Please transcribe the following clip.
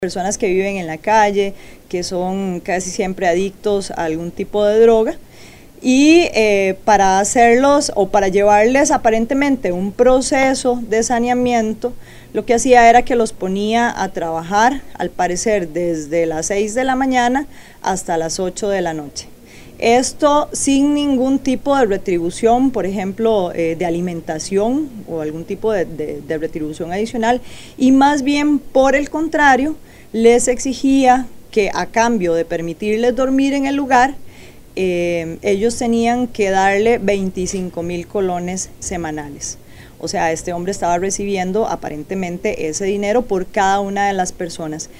Personas que viven en la calle, que son casi siempre adictos a algún tipo de droga, y para hacerlos o para llevarles aparentemente un proceso de saneamiento, lo que hacía era que los ponía a trabajar, al parecer desde las 6 de la mañana hasta las 8 de la noche. Esto sin ningún tipo de retribución, por ejemplo, de alimentación o algún tipo de retribución adicional, y más bien por el contrario, les exigía que a cambio de permitirles dormir en el lugar, ellos tenían que darle 25,000 colones semanales. O sea, este hombre estaba recibiendo aparentemente ese dinero por cada una de las personas.